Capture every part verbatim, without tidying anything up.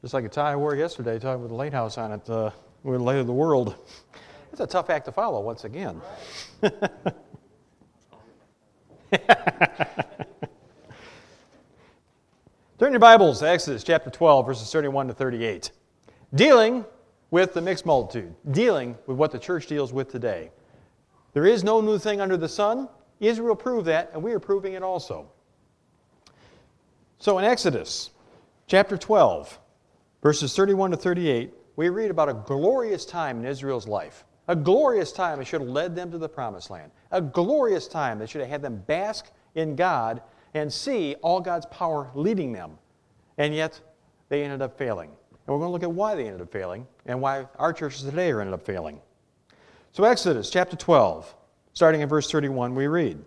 Just like a tie I wore yesterday, talking with the lighthouse on it. Uh, we're the light of the world. It's a tough act to follow once again. Turn your Bibles to Exodus chapter twelve, verses thirty-one to thirty-eight. Dealing with the mixed multitude. Dealing with what the church deals with today. There is no new thing under the sun. Israel proved that, and we are proving it also. So in Exodus chapter twelve, verses thirty-one to thirty-eight, we read about a glorious time in Israel's life. A glorious time that should have led them to the promised land. A glorious time that should have had them bask in God and see all God's power leading them. And yet, they ended up failing. And we're going to look at why they ended up failing and why our churches today are ended up failing. So Exodus chapter twelve, starting in verse thirty-one, we read,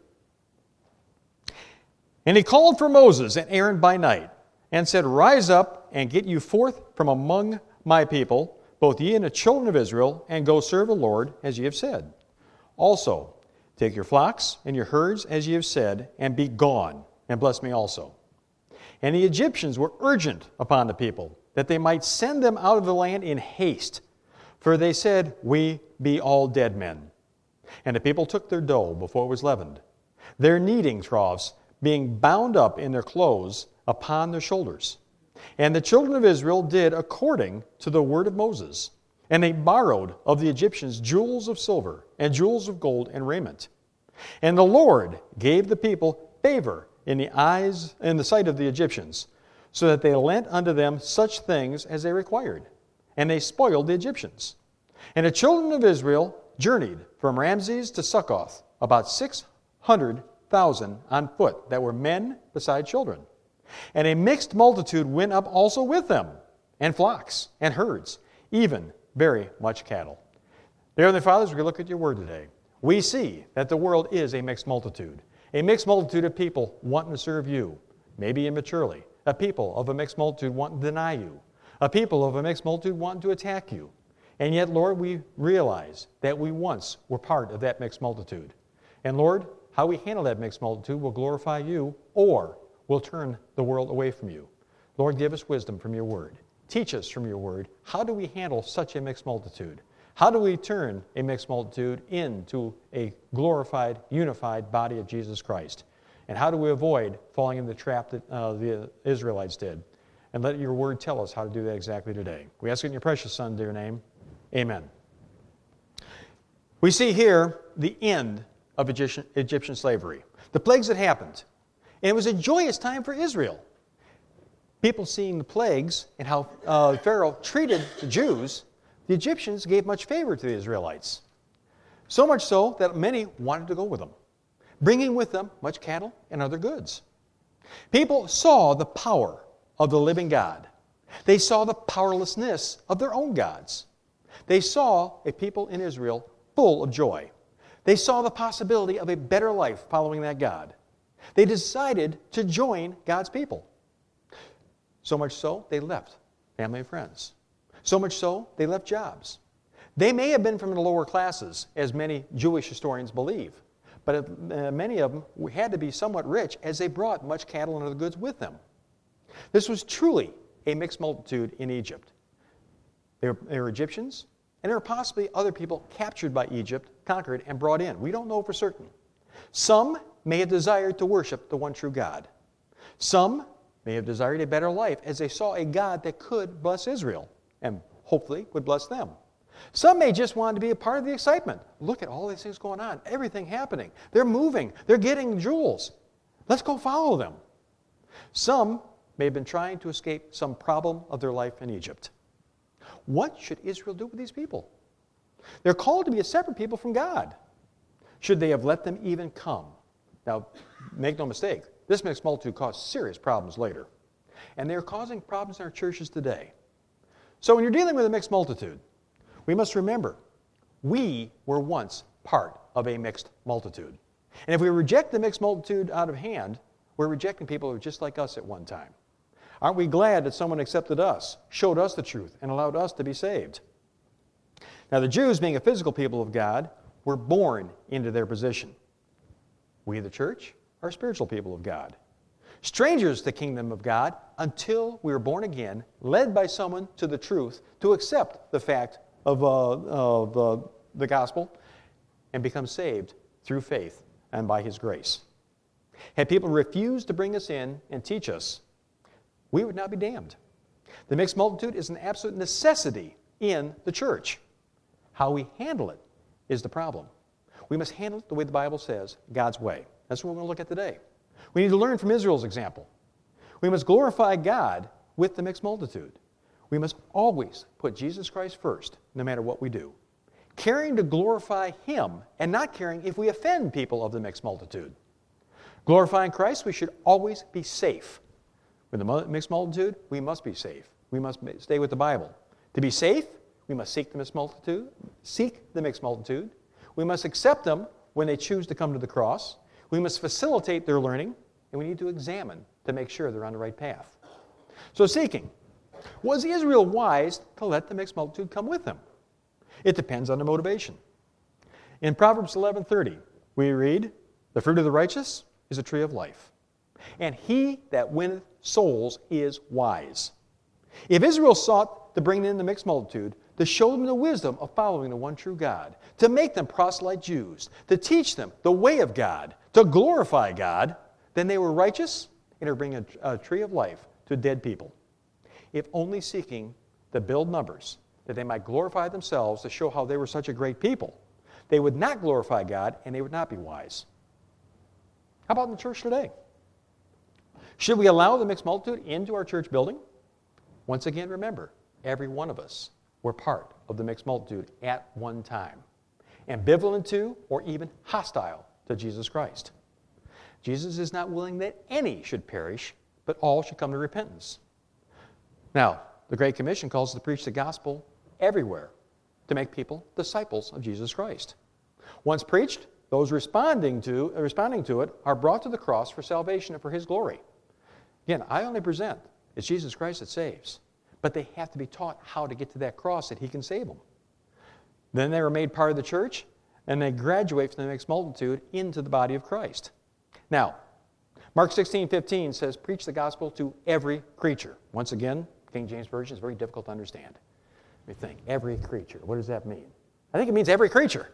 "And he called for Moses and Aaron by night, and said, Rise up and get you forth from among my people, both ye and the children of Israel, and go serve the Lord as ye have said. Also, take your flocks and your herds as ye have said, and be gone, and bless me also. And the Egyptians were urgent upon the people, that they might send them out of the land in haste. For they said, We be all dead men. And the people took their dough before it was leavened, their kneading troughs being bound up in their clothes upon their shoulders. And the children of Israel did according to the word of Moses. And they borrowed of the Egyptians jewels of silver and jewels of gold and raiment. And the Lord gave the people favor in the eyes, in the sight of the Egyptians, so that they lent unto them such things as they required. And they spoiled the Egyptians. And the children of Israel journeyed from Ramses to Succoth, about six hundred thousand on foot, that were men beside children. And a mixed multitude went up also with them, and flocks, and herds, even very much cattle." Dear Heavenly Fathers, we look at your word today. We see that the world is a mixed multitude. A mixed multitude of people wanting to serve you, maybe immaturely. A people of a mixed multitude wanting to deny you. A people of a mixed multitude wanting to attack you. And yet, Lord, we realize that we once were part of that mixed multitude. And Lord, how we handle that mixed multitude will glorify you or will turn the world away from you. Lord, give us wisdom from your word. Teach us from your word, how do we handle such a mixed multitude? How do we turn a mixed multitude into a glorified, unified body of Jesus Christ? And how do we avoid falling in the trap that uh, the Israelites did? And let your word tell us how to do that exactly today. We ask it in your precious Son, dear name. Amen. We see here the end of Egyptian, Egyptian slavery. The plagues that happened. And it was a joyous time for Israel. People seeing the plagues and how uh, Pharaoh treated the Jews, the Egyptians gave much favor to the Israelites. So much so that many wanted to go with them, bringing with them much cattle and other goods. People saw the power of the living God. They saw the powerlessness of their own gods. They saw a people in Israel full of joy. They saw the possibility of a better life following that God. They decided to join God's people. So much so, they left family and friends. So much so, they left jobs. They may have been from the lower classes, as many Jewish historians believe, but uh, many of them had to be somewhat rich as they brought much cattle and other goods with them. This was truly a mixed multitude in Egypt. They were, they were Egyptians, and there were possibly other people captured by Egypt, conquered, and brought in. We don't know for certain. Some may have desired to worship the one true God. Some may have desired a better life as they saw a God that could bless Israel and hopefully would bless them. Some may just want to be a part of the excitement. Look at all these things going on, everything happening. They're moving, they're getting jewels. Let's go follow them. Some may have been trying to escape some problem of their life in Egypt. What should Israel do with these people? They're called to be a separate people from God. Should they have let them even come? Now, make no mistake, this mixed multitude caused serious problems later. And they're causing problems in our churches today. So when you're dealing with a mixed multitude, we must remember, we were once part of a mixed multitude. And if we reject the mixed multitude out of hand, we're rejecting people who were just like us at one time. Aren't we glad that someone accepted us, showed us the truth, and allowed us to be saved? Now, the Jews, being a physical people of God, were born into their position. We, the church, are spiritual people of God. strangers to the kingdom of God, until we are born again, led by someone to the truth, to accept the fact of, uh, of uh, the gospel, and become saved through faith and by His grace. Had people refused to bring us in and teach us, we would not be damned. The mixed multitude is an absolute necessity in the church. How we handle it is the problem. We must handle it the way the Bible says, God's way. That's what we're going to look at today. We need to learn from Israel's example. We must glorify God with the mixed multitude. We must always put Jesus Christ first, no matter what we do. Caring to glorify Him and not caring if we offend people of the mixed multitude. Glorifying Christ, we should always be safe. With the mixed multitude, we must be safe. We must stay with the Bible. To be safe, we must seek the mixed multitude. Seek the mixed multitude. We must accept them when they choose to come to the cross. We must facilitate their learning, and we need to examine to make sure they're on the right path. So seeking. Was Israel wise to let the mixed multitude come with them? It depends on the motivation. In Proverbs eleven thirty, we read, "The fruit of the righteous is a tree of life, and he that winneth souls is wise." If Israel sought to bring in the mixed multitude, to show them the wisdom of following the one true God, to make them proselyte Jews, to teach them the way of God, to glorify God, then they were righteous and are bringing a, a tree of life to dead people. If only seeking to build numbers, that they might glorify themselves to show how they were such a great people, they would not glorify God and they would not be wise. How about in the church today? Should we allow the mixed multitude into our church building? Once again, remember, every one of us were part of the mixed multitude at one time, ambivalent to or even hostile to Jesus Christ. Jesus is not willing that any should perish, but all should come to repentance. Now, the Great Commission calls us to preach the gospel everywhere, to make people disciples of Jesus Christ. Once preached, those responding to, uh, responding to it are brought to the cross for salvation and for His glory. Again, I only present. It's Jesus Christ that saves. But they have to be taught how to get to that cross that He can save them. Then they are made part of the church, and they graduate from the mixed multitude into the body of Christ. Now, Mark sixteen fifteen says, "Preach the gospel to every creature." Once again, King James Version is very difficult to understand. We think, every creature. What does that mean? I think it means every creature.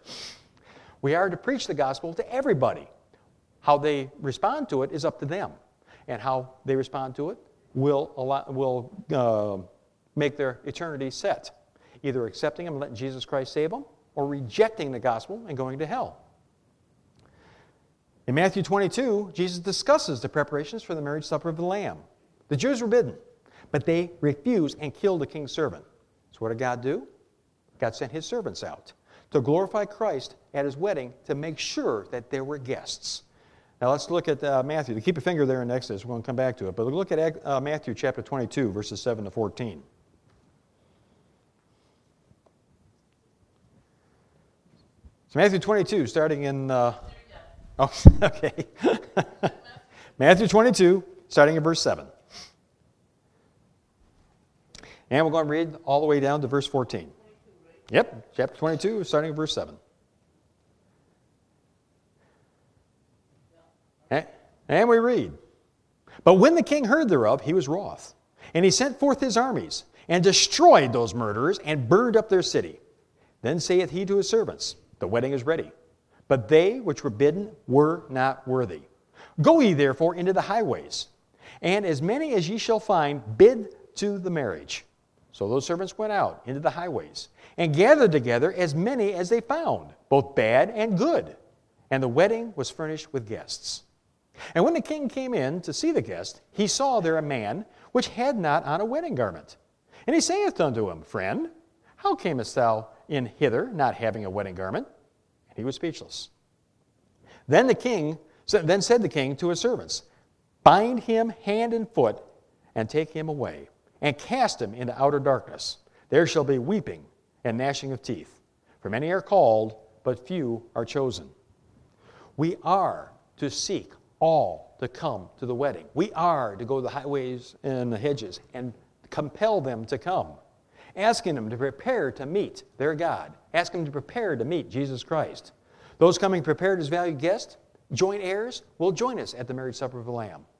We are to preach the gospel to everybody. How they respond to it is up to them. And how they respond to it will, allow, will uh, make their eternity set. Either accepting Him and letting Jesus Christ save them, or rejecting the gospel and going to hell. In Matthew twenty-two, Jesus discusses the preparations for the marriage supper of the Lamb. The Jews were bidden, but they refused and killed the king's servant. So what did God do? God sent His servants out to glorify Christ at His wedding, to make sure that there were guests. Now let's look at uh, Matthew. Keep a finger there in Exodus. We're going to come back to it. But look at uh, Matthew chapter twenty-two, verses seven to fourteen. So Matthew twenty-two, starting in... Uh, oh, okay. Matthew twenty-two, starting in verse seven. And we're going to read all the way down to verse fourteen. Yep, chapter twenty-two, starting in verse seven. And we read, "But when the king heard thereof, he was wroth, and he sent forth his armies, and destroyed those murderers, and burned up their city. Then saith he to his servants, The wedding is ready, but they which were bidden were not worthy. Go ye therefore into the highways, and as many as ye shall find, bid to the marriage. So those servants went out into the highways, and gathered together as many as they found, both bad and good. And the wedding was furnished with guests. And when the king came in to see the guest, he saw there a man which had not on a wedding garment. And he saith unto him, Friend, how camest thou in hither, not having a wedding garment? And he was speechless. Then the king, then said the king to his servants, Bind him hand and foot, and take him away, and cast him into outer darkness. There shall be weeping and gnashing of teeth. For many are called, but few are chosen. We are to seek all to come to the wedding. We are to go to the highways and the hedges and compel them to come, asking them to prepare to meet their God, asking them to prepare to meet Jesus Christ. Those coming prepared as valued guests, joint heirs, will join us at the marriage supper of the Lamb.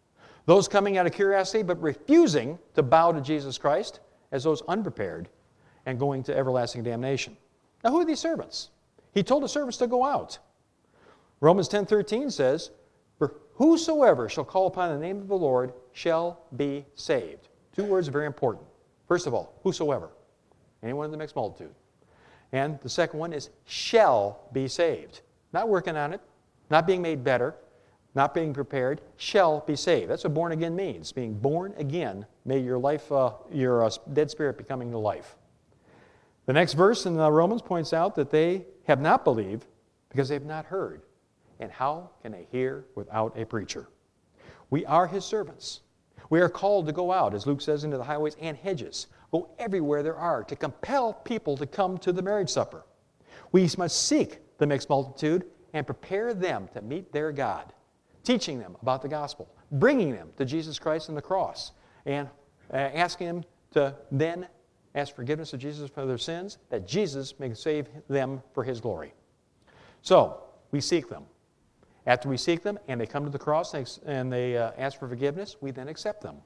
Those coming out of curiosity but refusing to bow to Jesus Christ as those unprepared and going to everlasting damnation. Now, who are these servants? He told the servants to go out. Romans ten thirteen says, "For whosoever shall call upon the name of the Lord shall be saved." Two words are very important. First of all, whosoever. Anyone in the mixed multitude. And the second one is shall be saved. Not working on it, not being made better, not being prepared, shall be saved. That's what born again means. Being born again, may your life, uh, your uh, dead spirit be coming to life. The next verse in uh, Romans points out that they have not believed because they have not heard. And how can they hear without a preacher? We are his servants. We are called to go out, as Luke says, into the highways and hedges. Go everywhere there are to compel people to come to the marriage supper. We must seek the mixed multitude and prepare them to meet their God, teaching them about the gospel, bringing them to Jesus Christ and the cross, and uh, asking them to then ask forgiveness of Jesus for their sins, that Jesus may save them for his glory. So, we seek them. After we seek them and they come to the cross and they uh, ask for forgiveness, we then accept them.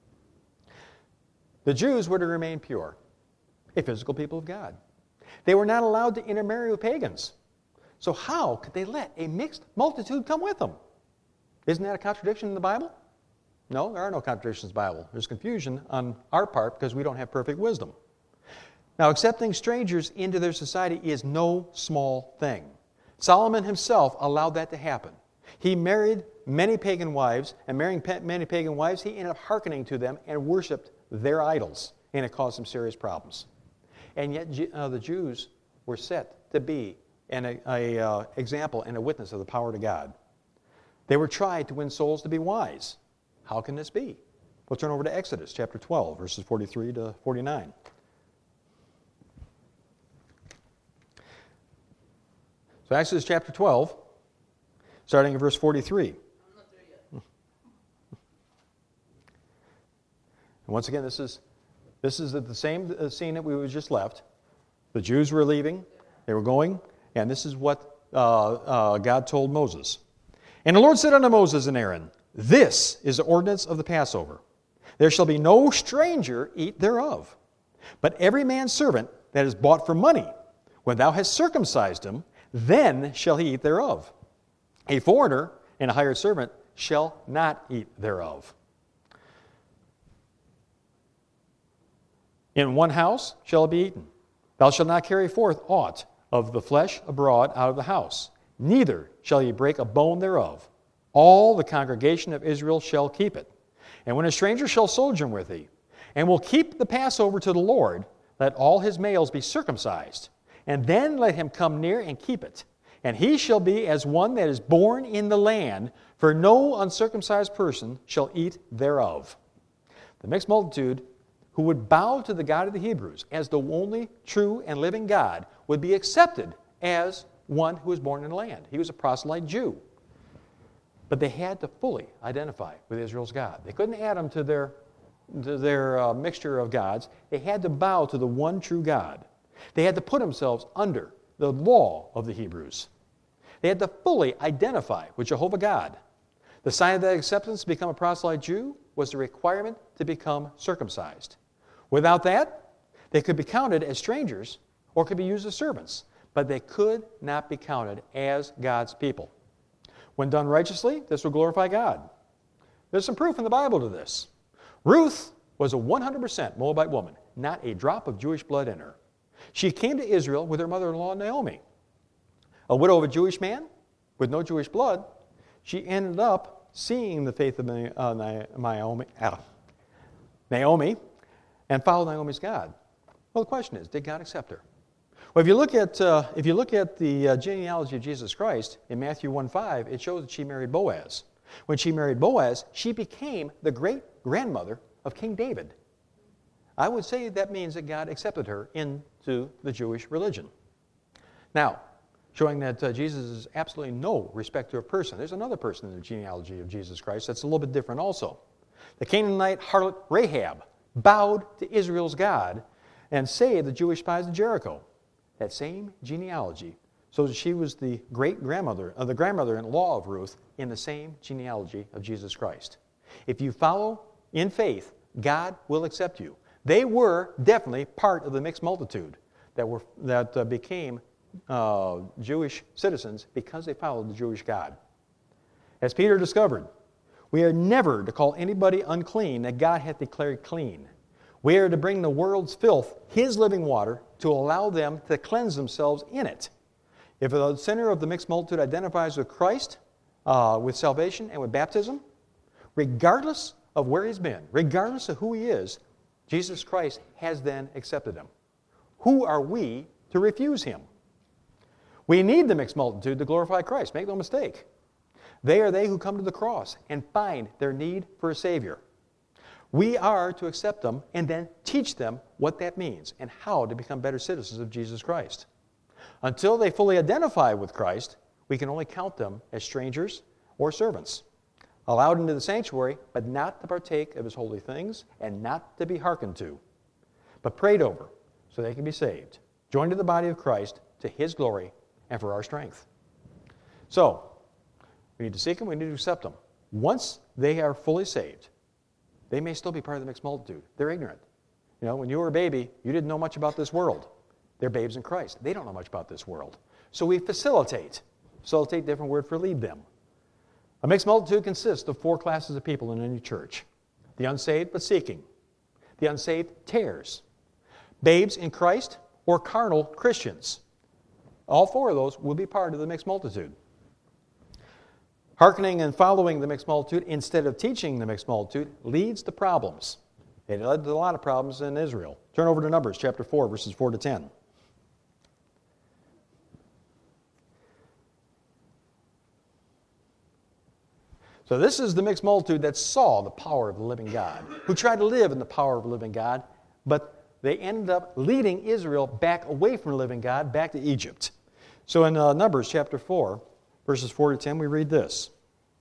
The Jews were to remain pure, a physical people of God. They were not allowed to intermarry with pagans. So how could they let a mixed multitude come with them? Isn't that a contradiction in the Bible? No, there are no contradictions in the Bible. There's confusion on our part because we don't have perfect wisdom. Now, accepting strangers into their society is no small thing. Solomon himself allowed that to happen. He married many pagan wives, and marrying many pagan wives, he ended up hearkening to them and worshipped their idols, and it caused some serious problems. And yet uh, the Jews were set to be an a, a, uh, example and a witness of the power to God. They were tried to win souls to be wise. How can this be? We'll turn over to Exodus chapter twelve, verses forty-three to forty-nine. So Exodus chapter twelve, starting in verse forty-three. I'm not there yet. And once again, this is this is the same scene that we just left. The Jews were leaving, they were going, and this is what uh, uh, God told Moses. And the Lord said unto Moses and Aaron, "This is the ordinance of the Passover. There shall be no stranger eat thereof, but every man's servant that is bought for money, when thou hast circumcised him, then shall he eat thereof. A foreigner and a hired servant shall not eat thereof. In one house shall it be eaten. Thou shalt not carry forth aught of the flesh abroad out of the house, neither shall ye break a bone thereof. All the congregation of Israel shall keep it. And when a stranger shall sojourn with thee, and will keep the Passover to the Lord, let all his males be circumcised, and then let him come near and keep it. And he shall be as one that is born in the land, for no uncircumcised person shall eat thereof." The mixed multitude who would bow to the God of the Hebrews as the only true and living God would be accepted as one who was born in the land. He was a proselyte Jew. But they had to fully identify with Israel's God. They couldn't add him to their, to their uh, mixture of gods. They had to bow to the one true God. They had to put themselves under the law of the Hebrews. They had to fully identify with Jehovah God. The sign of that acceptance to become a proselyte Jew was the requirement to become circumcised. Without that, they could be counted as strangers or could be used as servants, but they could not be counted as God's people. When done righteously, this will glorify God. There's some proof in the Bible to this. Ruth was a one hundred percent Moabite woman, not a drop of Jewish blood in her. She came to Israel with her mother-in-law Naomi. A widow of a Jewish man with no Jewish blood, she ended up seeing the faith of uh, Naomi, uh, Naomi and followed Naomi's God. Well, the question is, did God accept her? Well, if you look at uh, if you look at the uh, genealogy of Jesus Christ in Matthew one five, it shows that she married Boaz. When she married Boaz, she became the great-grandmother of King David. I would say that means that God accepted her into the Jewish religion. Now, showing that uh, Jesus is absolutely no respecter of person. There's another person in the genealogy of Jesus Christ that's a little bit different also. The Canaanite harlot Rahab bowed to Israel's God and saved the Jewish spies of Jericho. That same genealogy, so that she was the great-grandmother, uh, the grandmother-in-law of Ruth in the same genealogy of Jesus Christ. If you follow in faith, God will accept you. They were definitely part of the mixed multitude that were that uh, became uh, Jewish citizens because they followed the Jewish God. As Peter discovered, we are never to call anybody unclean that God hath declared clean. We are to bring the world's filth, His living water, to allow them to cleanse themselves in it. If the sinner of the mixed multitude identifies with Christ, uh, with salvation and with baptism, regardless of where he's been, regardless of who he is, Jesus Christ has then accepted him. Who are we to refuse him? We need the mixed multitude to glorify Christ. Make no mistake. They are they who come to the cross and find their need for a Savior. We are to accept them and then teach them what that means and how to become better citizens of Jesus Christ. Until they fully identify with Christ, we can only count them as strangers or servants, allowed into the sanctuary, but not to partake of His holy things and not to be hearkened to, but prayed over so they can be saved, joined to the body of Christ to His glory and for our strength. So, we need to seek them, we need to accept them. Once they are fully saved, they may still be part of the mixed multitude. They're ignorant. You know, when you were a baby, you didn't know much about this world. They're babes in Christ. They don't know much about this world. So we facilitate. Facilitate, different word for lead them. A mixed multitude consists of four classes of people in any church. The unsaved but seeking. The unsaved tares. Babes in Christ or carnal Christians. All four of those will be part of the mixed multitude. Hearkening and following the mixed multitude instead of teaching the mixed multitude leads to problems. It led to a lot of problems in Israel. Turn over to Numbers chapter four, verses four to ten. So this is the mixed multitude that saw the power of the living God, who tried to live in the power of the living God, but they ended up leading Israel back away from the living God, back to Egypt. So in uh, Numbers chapter four, verses four to ten, we read this.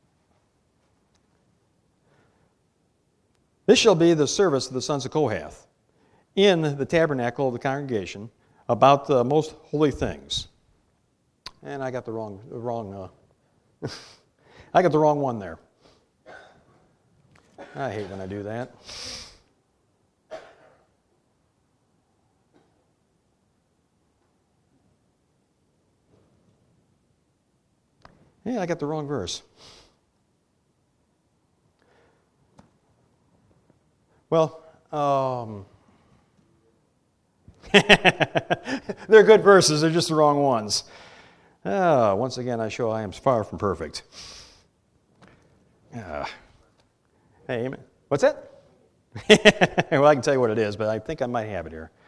This shall be the service of the sons of Kohath in the tabernacle of the congregation about the most holy things. And I got the wrong, the wrong, uh, I got the wrong one there. I hate when I do that. Yeah, I got the wrong verse. Well, um, they're good verses, they're just the wrong ones. Uh, once again, I show I am far from perfect. Uh, hey, amen. What's that? Well, I can tell you what it is, but I think I might have it here.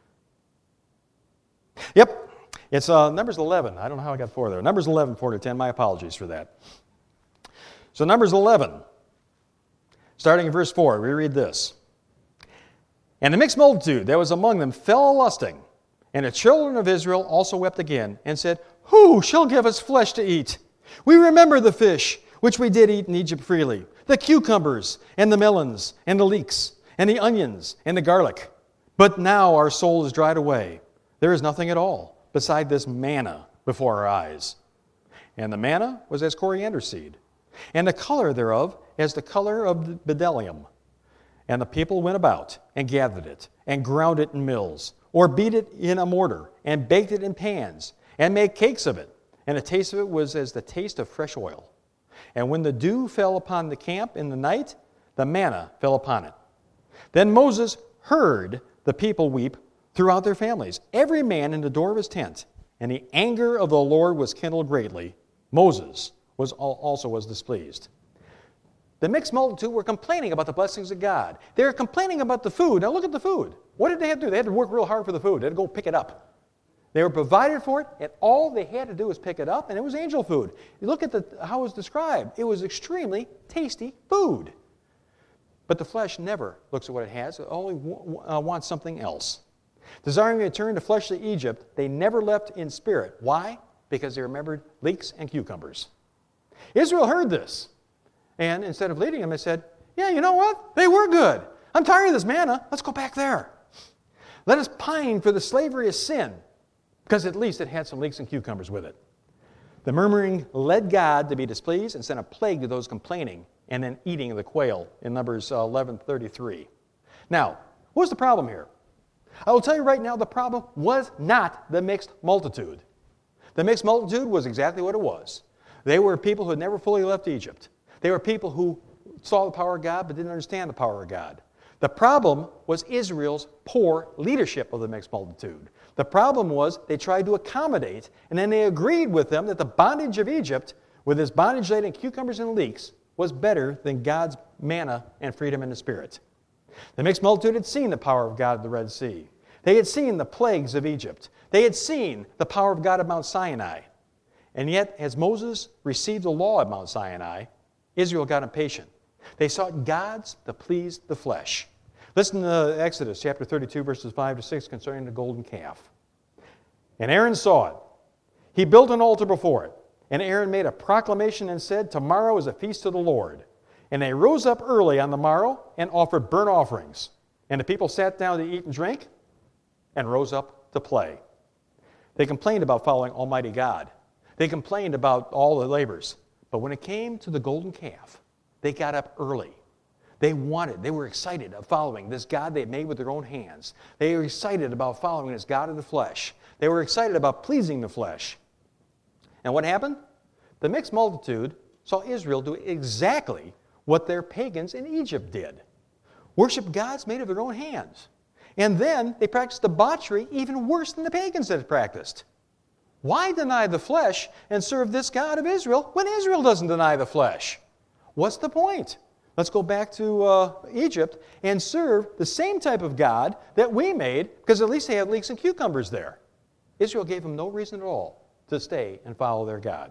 Yep. It's uh, Numbers eleven. I don't know how I got four there. Numbers eleven, four to ten. My apologies for that. So Numbers eleven, starting in verse four, we read this. And the mixed multitude that was among them fell a-lusting, and the children of Israel also wept again, and said, Who shall give us flesh to eat? We remember the fish which we did eat in Egypt freely, the cucumbers, and the melons, and the leeks, and the onions, and the garlic. But now our soul is dried away. There is nothing at all beside this manna before our eyes. And the manna was as coriander seed, and the color thereof as the color of bdellium. And the people went about and gathered it, and ground it in mills, or beat it in a mortar, and baked it in pans, and made cakes of it. And the taste of it was as the taste of fresh oil. And when the dew fell upon the camp in the night, the manna fell upon it. Then Moses heard the people weep throughout their families, every man in the door of his tent. And the anger of the Lord was kindled greatly. Moses was also was displeased. The mixed multitude were complaining about the blessings of God. They were complaining about the food. Now look at the food. What did they have to do? They had to work real hard for the food. They had to go pick it up. They were provided for it, and all they had to do was pick it up, and it was angel food. You look at the, how it was described. It was extremely tasty food. But the flesh never looks at what it has. It only w- uh, wants something else. Desiring to return to fleshly Egypt, they never left in spirit. Why? Because they remembered leeks and cucumbers. Israel heard this. And instead of leading them, they said, yeah, you know what? They were good. I'm tired of this manna. Let's go back there. Let us pine for the slavery of sin, because at least it had some leeks and cucumbers with it. The murmuring led God to be displeased and sent a plague to those complaining, and then eating the quail in Numbers uh, eleven thirty-three. Now, what was the problem here? I will tell you right now, the problem was not the mixed multitude. The mixed multitude was exactly what it was. They were people who had never fully left Egypt. They were people who saw the power of God but didn't understand the power of God. The problem was Israel's poor leadership of the mixed multitude. The problem was they tried to accommodate, and then they agreed with them that the bondage of Egypt, with its bondage laden in cucumbers and leeks, was better than God's manna and freedom in the Spirit. The mixed multitude had seen the power of God at the Red Sea. They had seen the plagues of Egypt. They had seen the power of God at Mount Sinai. And yet, as Moses received the law at Mount Sinai, Israel got impatient. They sought gods to please the flesh. Listen to Exodus chapter thirty-two, verses five to six concerning the golden calf. And Aaron saw it. He built an altar before it. And Aaron made a proclamation and said, "Tomorrow is a feast to the Lord." And they rose up early on the morrow and offered burnt offerings. And the people sat down to eat and drink and rose up to play. They complained about following Almighty God. They complained about all the labors. But when it came to the golden calf, they got up early. They wanted, they were excited of following this God they had made with their own hands. They were excited about following this God of the flesh. They were excited about pleasing the flesh. And what happened? The mixed multitude saw Israel do exactly what their pagans in Egypt did. Worship gods made of their own hands. And then they practiced debauchery even worse than the pagans had practiced. Why deny the flesh and serve this God of Israel when Israel doesn't deny the flesh? What's the point? Let's go back to uh, Egypt and serve the same type of God that we made, because at least they had leeks and cucumbers there. Israel gave them no reason at all to stay and follow their God.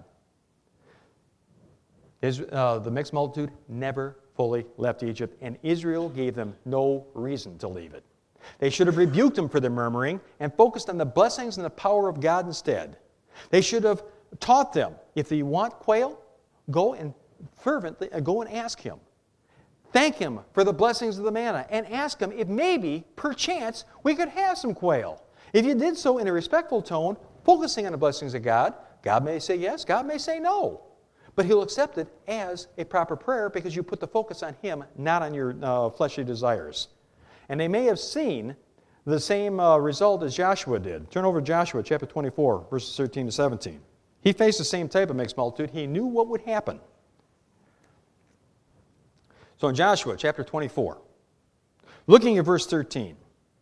Is, uh, the mixed multitude never fully left Egypt, and Israel gave them no reason to leave it. They should have rebuked them for their murmuring and focused on the blessings and the power of God instead. They should have taught them, if you want quail, go and fervently uh, go and ask Him. Thank Him for the blessings of the manna and ask Him if maybe, perchance, we could have some quail. If you did so in a respectful tone, focusing on the blessings of God, God may say yes, God may say no. But He'll accept it as a proper prayer because you put the focus on Him, not on your uh, fleshly desires. And they may have seen the same uh, result as Joshua did. Turn over to Joshua chapter twenty-four, verses thirteen to seventeen. He faced the same type of mixed multitude. He knew what would happen. So in Joshua chapter twenty-four, looking at verse thirteen,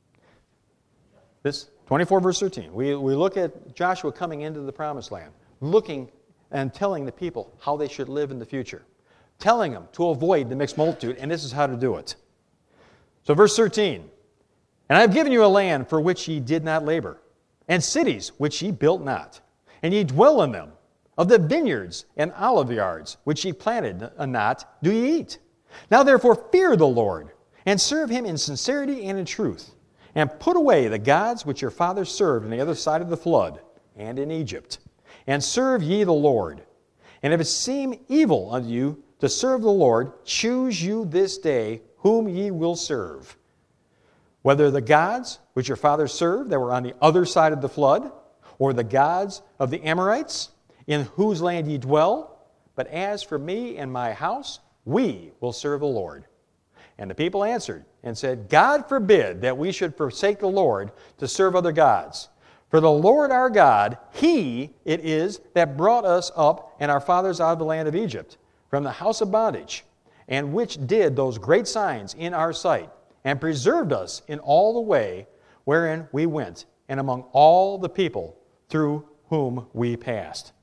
this twenty-four verse thirteen, we, we look at Joshua coming into the promised land, looking and telling the people how they should live in the future, telling them to avoid the mixed multitude, and this is how to do it. So verse thirteen, "And I have given you a land for which ye did not labor, and cities which ye built not, and ye dwell in them. Of the vineyards and olive yards which ye planted not, do ye eat. Now therefore fear the Lord, and serve Him in sincerity and in truth, and put away the gods which your fathers served on the other side of the flood, and in Egypt, and serve ye the Lord. And if it seem evil unto you to serve the Lord, choose you this day whom ye will serve, whether the gods which your fathers served that were on the other side of the flood, or the gods of the Amorites, in whose land ye dwell. But as for me and my house, we will serve the Lord." And the people answered and said, "God forbid that we should forsake the Lord to serve other gods. For the Lord our God, He it is that brought us up and our fathers out of the land of Egypt, from the house of bondage, and which did those great signs in our sight, and preserved us in all the way wherein we went, and among all the people through whom we passed."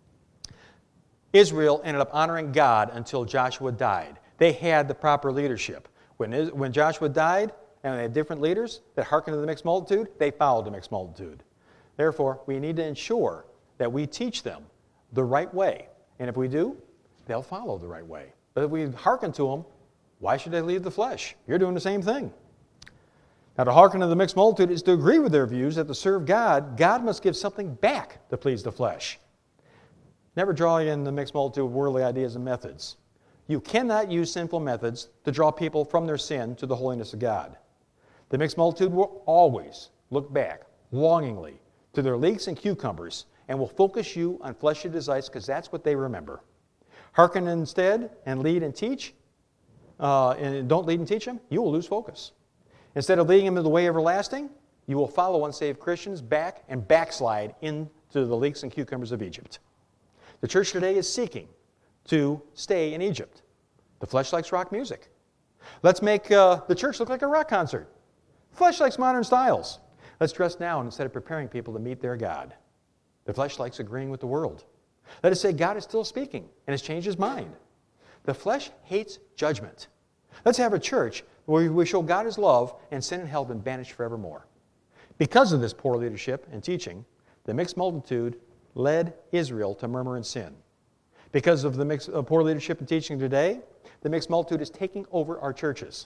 Israel ended up honoring God until Joshua died. They had the proper leadership. When, when Joshua died, and they had different leaders that hearkened to the mixed multitude, they followed the mixed multitude. Therefore, we need to ensure that we teach them the right way. And if we do, they'll follow the right way. But if we hearken to them, why should they leave the flesh? You're doing the same thing. Now, to hearken to the mixed multitude is to agree with their views that to serve God, God must give something back to please the flesh. Never draw in the mixed multitude of worldly ideas and methods. You cannot use sinful methods to draw people from their sin to the holiness of God. The mixed multitude will always look back longingly to their leeks and cucumbers and will focus you on fleshly desires because that's what they remember. Hearken instead and lead and teach, uh, and don't lead and teach them, you will lose focus. Instead of leading them to the way everlasting, you will follow unsaved Christians back and backslide into the leeks and cucumbers of Egypt. The church today is seeking to stay in Egypt. The flesh likes rock music. Let's make uh, the church look like a rock concert. The flesh likes modern styles. Let's dress down instead of preparing people to meet their God. The flesh likes agreeing with the world. Let us say God is still speaking and has changed his mind. The flesh hates judgment. Let's have a church where we show God his love and sin and hell have been banished forevermore. Because of this poor leadership and teaching, the mixed multitude led Israel to murmur and sin. Because of the mixed, uh, poor leadership and teaching today, the mixed multitude is taking over our churches.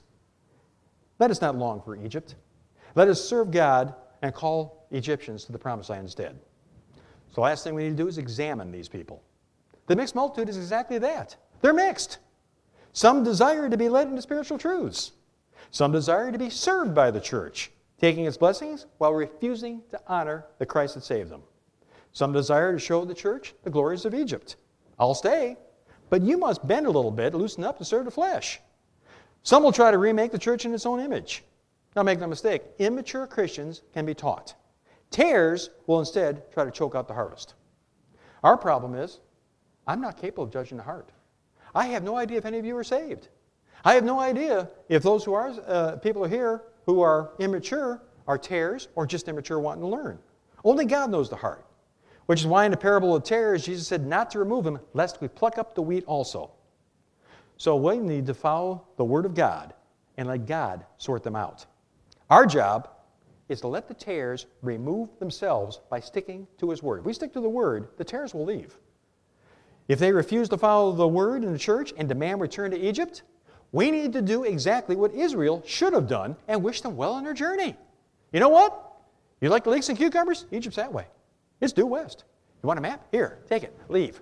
Let us not long for Egypt. Let us serve God and call Egyptians to the promised land instead. So the last thing we need to do is examine these people. The mixed multitude is exactly that. They're mixed. Some desire to be led into spiritual truths. Some desire to be served by the church, taking its blessings while refusing to honor the Christ that saved them. Some desire to show the church the glories of Egypt. I'll stay, but you must bend a little bit, loosen up, and serve the flesh. Some will try to remake the church in its own image. Now make no mistake, immature Christians can be taught. Tares will instead try to choke out the harvest. Our problem is, I'm not capable of judging the heart. I have no idea if any of you are saved. I have no idea if those who are, uh, people are here who are immature are tares or just immature wanting to learn. Only God knows the heart. Which is why in the parable of tares, Jesus said not to remove them, lest we pluck up the wheat also. So we need to follow the Word of God and let God sort them out. Our job is to let the tares remove themselves by sticking to His Word. If we stick to the Word, the tares will leave. If they refuse to follow the Word in the church and demand return to Egypt, we need to do exactly what Israel should have done and wish them well on their journey. You know what? You like the leeks and cucumbers? Egypt's that way. It's due west. You want a map? Here, take it. Leave.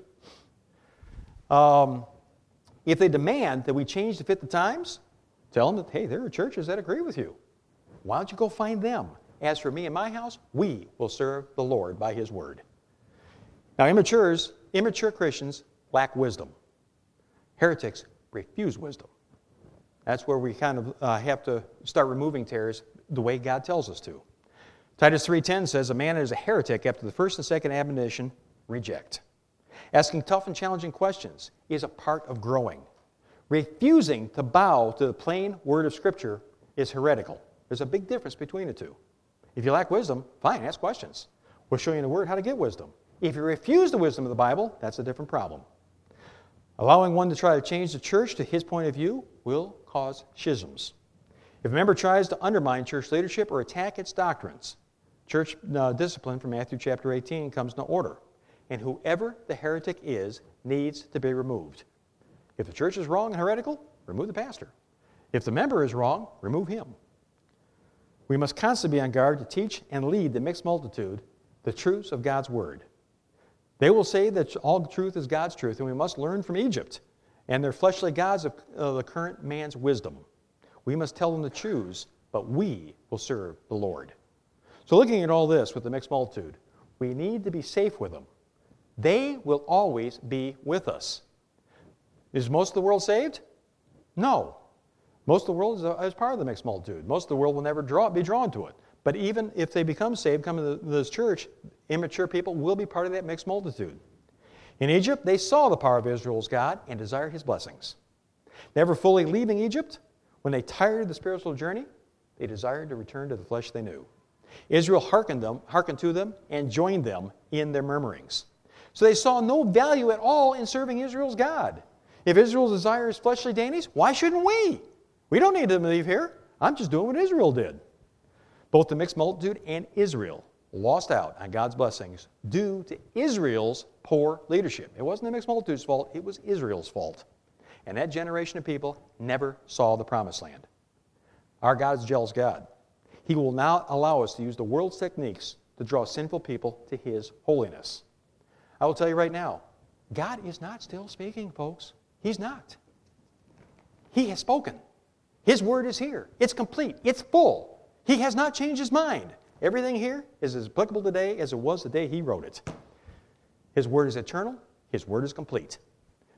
Um, if they demand that we change to fit the times, tell them that, hey, there are churches that agree with you. Why don't you go find them? As for me and my house, we will serve the Lord by His word. Now, immatures, immature Christians lack wisdom. Heretics refuse wisdom. That's where we kind of uh, have to start removing tares the way God tells us to. Titus three ten says, a man is a heretic after the first and second admonition, reject. Asking tough and challenging questions is a part of growing. Refusing to bow to the plain word of Scripture is heretical. There's a big difference between the two. If you lack wisdom, fine, ask questions. We'll show you in the Word how to get wisdom. If you refuse the wisdom of the Bible, that's a different problem. Allowing one to try to change the church to his point of view will cause schisms. If a member tries to undermine church leadership or attack its doctrines, church uh, discipline from Matthew chapter eighteen comes into order. And whoever the heretic is needs to be removed. If the church is wrong and heretical, remove the pastor. If the member is wrong, remove him. We must constantly be on guard to teach and lead the mixed multitude the truths of God's Word. They will say that all truth is God's truth, and we must learn from Egypt and their fleshly gods of uh, the current man's wisdom. We must tell them to choose, but we will serve the Lord. So looking at all this with the mixed multitude, we need to be safe with them. They will always be with us. Is most of the world saved? No. Most of the world is, is part of the mixed multitude. Most of the world will never draw, be drawn to it. But even if they become saved, come to this church, immature people will be part of that mixed multitude. In Egypt, they saw the power of Israel's God and desired His blessings. Never fully leaving Egypt, when they tired of the spiritual journey, they desired to return to the flesh they knew. Israel hearkened them, hearkened to them and joined them in their murmurings. So they saw no value at all in serving Israel's God. If Israel desires fleshly dainties, why shouldn't we? We don't need to leave here. I'm just doing what Israel did. Both the mixed multitude and Israel lost out on God's blessings due to Israel's poor leadership. It wasn't the mixed multitude's fault, it was Israel's fault. And that generation of people never saw the promised land. Our God's a jealous God. He will not allow us to use the world's techniques to draw sinful people to His holiness. I will tell you right now, God is not still speaking, folks. He's not. He has spoken. His word is here. It's complete. It's full. He has not changed His mind. Everything here is as applicable today as it was the day He wrote it. His word is eternal. His word is complete.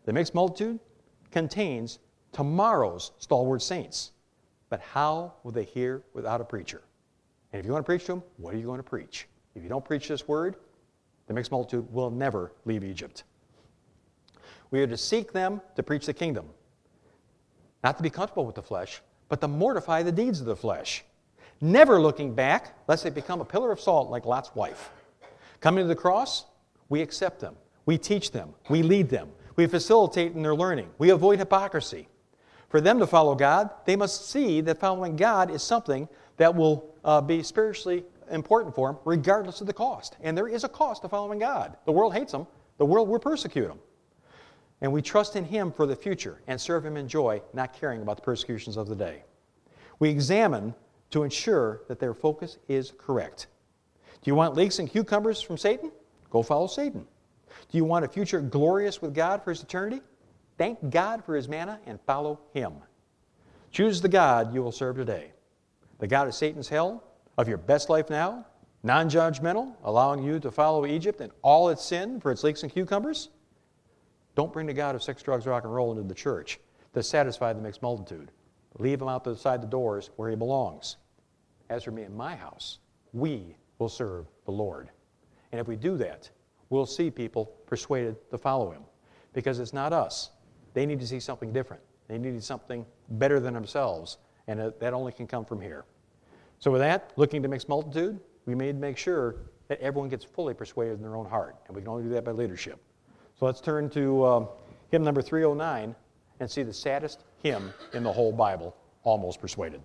The mixed multitude contains tomorrow's stalwart saints. But how will they hear without a preacher? And if you want to preach to them, what are you going to preach? If you don't preach this word, the mixed multitude will never leave Egypt. We are to seek them to preach the kingdom. Not to be comfortable with the flesh, but to mortify the deeds of the flesh. Never looking back, lest they become a pillar of salt like Lot's wife. Coming to the cross, we accept them. We teach them. We lead them. We facilitate in their learning. We avoid hypocrisy. For them to follow God, they must see that following God is something that will uh, be spiritually important for them, regardless of the cost. And there is a cost to following God. The world hates them. The world will persecute them. And we trust in Him for the future and serve Him in joy, not caring about the persecutions of the day. We examine to ensure that their focus is correct. Do you want leeks and cucumbers from Satan? Go follow Satan. Do you want a future glorious with God for His eternity? Thank God for His manna and follow Him. Choose the God you will serve today. The God of Satan's hell, of your best life now, non-judgmental, allowing you to follow Egypt and all its sin for its leeks and cucumbers. Don't bring the God of sex, drugs, rock, and roll into the church to satisfy the mixed multitude. Leave him outside the doors where he belongs. As for me and my house, we will serve the Lord. And if we do that, we'll see people persuaded to follow Him. Because it's not us. They need to see something different. They need something better than themselves. And that only can come from here. So with that, looking to mixed multitude, we need to make sure that everyone gets fully persuaded in their own heart. And we can only do that by leadership. So let's turn to um, hymn number three oh nine and see the saddest hymn in the whole Bible, Almost Persuaded.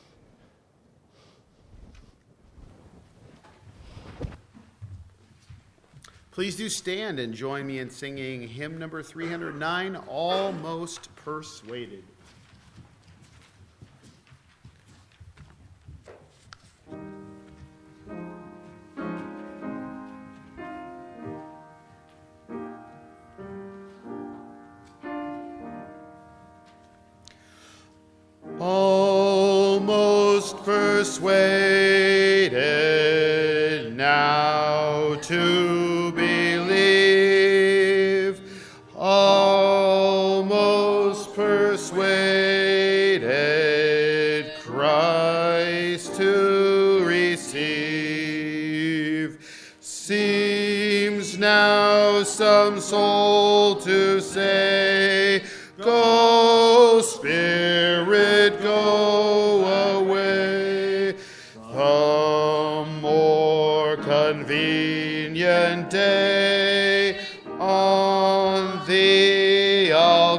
Please do stand and join me in singing hymn number three oh nine, Almost Persuaded. Almost persuaded now to believe, almost persuaded Christ to receive. Seems now some soul to say, go, Spirit, go away. The more convenient day on thee I'll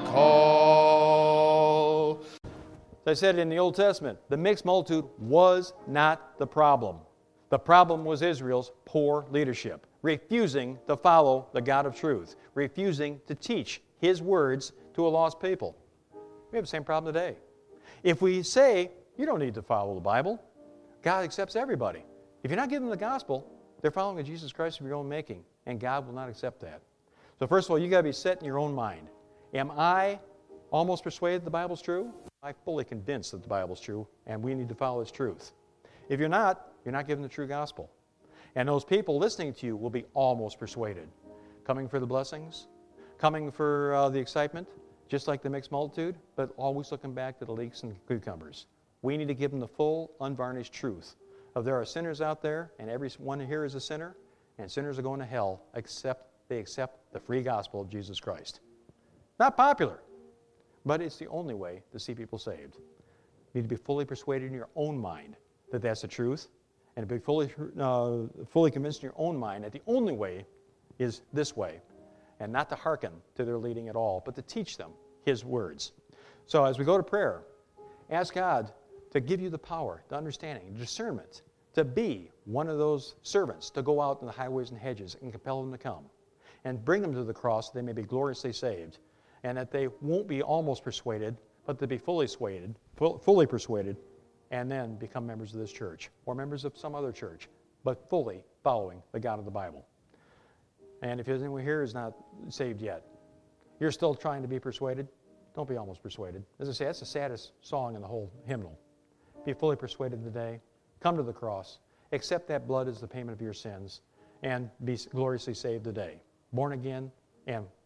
call. As I said in the Old Testament, the mixed multitude was not the problem. The problem was Israel's poor leadership, refusing to follow the God of truth, refusing to teach His words to a lost people. We have the same problem today. If we say, you don't need to follow the Bible, God accepts everybody. If you're not giving them the gospel, they're following a Jesus Christ of your own making, and God will not accept that. So first of all, you've got to be set in your own mind. Am I almost persuaded the Bible's true? I'm fully convinced that the Bible's true, and we need to follow its truth. If you're not, you're not given the true gospel. And those people listening to you will be almost persuaded. Coming for the blessings, coming for uh, the excitement, just like the mixed multitude, but always looking back to the leeks and cucumbers. We need to give them the full, unvarnished truth of there are sinners out there, and everyone here is a sinner, and sinners are going to hell except they accept the free gospel of Jesus Christ. Not popular, but it's the only way to see people saved. You need to be fully persuaded in your own mind that that's the truth, and to be fully, uh, fully convinced in your own mind that the only way is this way, and not to hearken to their leading at all, but to teach them His words. So as we go to prayer, ask God to give you the power, the understanding, discernment, to be one of those servants, to go out in the highways and hedges and compel them to come, and bring them to the cross that they may be gloriously saved, and that they won't be almost persuaded, but to be fully persuaded, fully persuaded, and then become members of this church, or members of some other church, but fully following the God of the Bible. And if anyone here is not saved yet, you're still trying to be persuaded, don't be almost persuaded. As I say, that's the saddest song in the whole hymnal. Be fully persuaded today. Come to the cross. Accept that blood as the payment of your sins, and be gloriously saved today. Born again and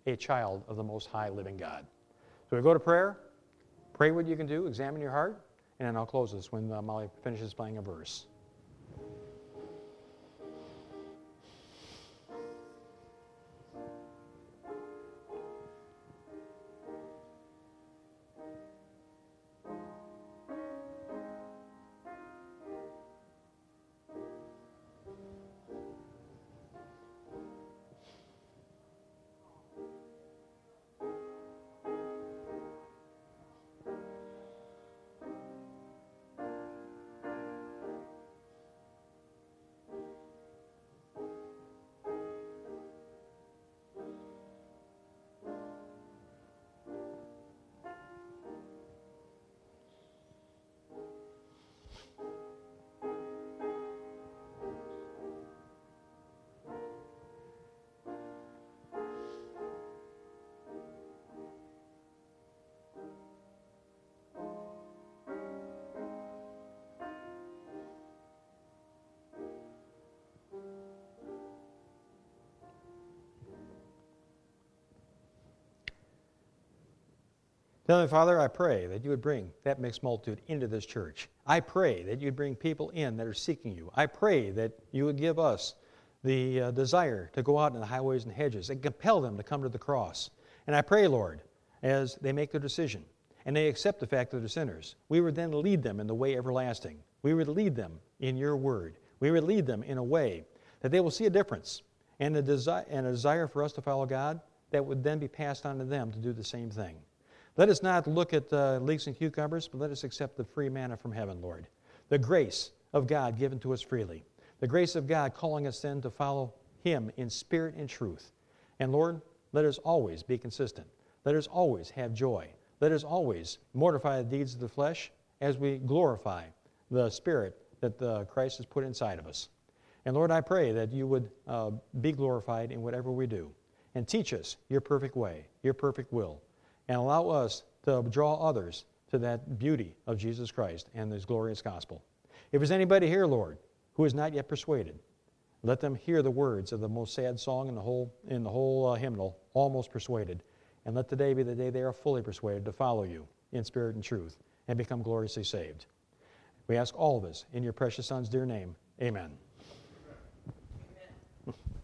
a child of the Most High living God. So we go to prayer, pray what you can do, examine your heart, and then I'll close this when uh, Molly finishes playing a verse. Heavenly Father, I pray that you would bring that mixed multitude into this church. I pray that you'd bring people in that are seeking you. I pray that you would give us the uh, desire to go out in the highways and hedges and compel them to come to the cross. And I pray, Lord, as they make their decision and they accept the fact that they're sinners, we would then lead them in the way everlasting. We would lead them in your word. We would lead them in a way that they will see a difference and a, desi- and a desire for us to follow God that would then be passed on to them to do the same thing. Let us not look at uh, leeks and cucumbers, but let us accept the free manna from heaven, Lord. The grace of God given to us freely. The grace of God calling us then to follow him in spirit and truth. And Lord, let us always be consistent. Let us always have joy. Let us always mortify the deeds of the flesh as we glorify the spirit that uh, Christ has put inside of us. And Lord, I pray that you would uh, be glorified in whatever we do. And teach us your perfect way, your perfect will. And allow us to draw others to that beauty of Jesus Christ and his glorious gospel. If there's anybody here, Lord, who is not yet persuaded, let them hear the words of the most sad song in the whole, in the whole uh, hymnal, Almost Persuaded. And let today be the day they are fully persuaded to follow you in spirit and truth and become gloriously saved. We ask all this in your precious Son's dear name. Amen. Amen.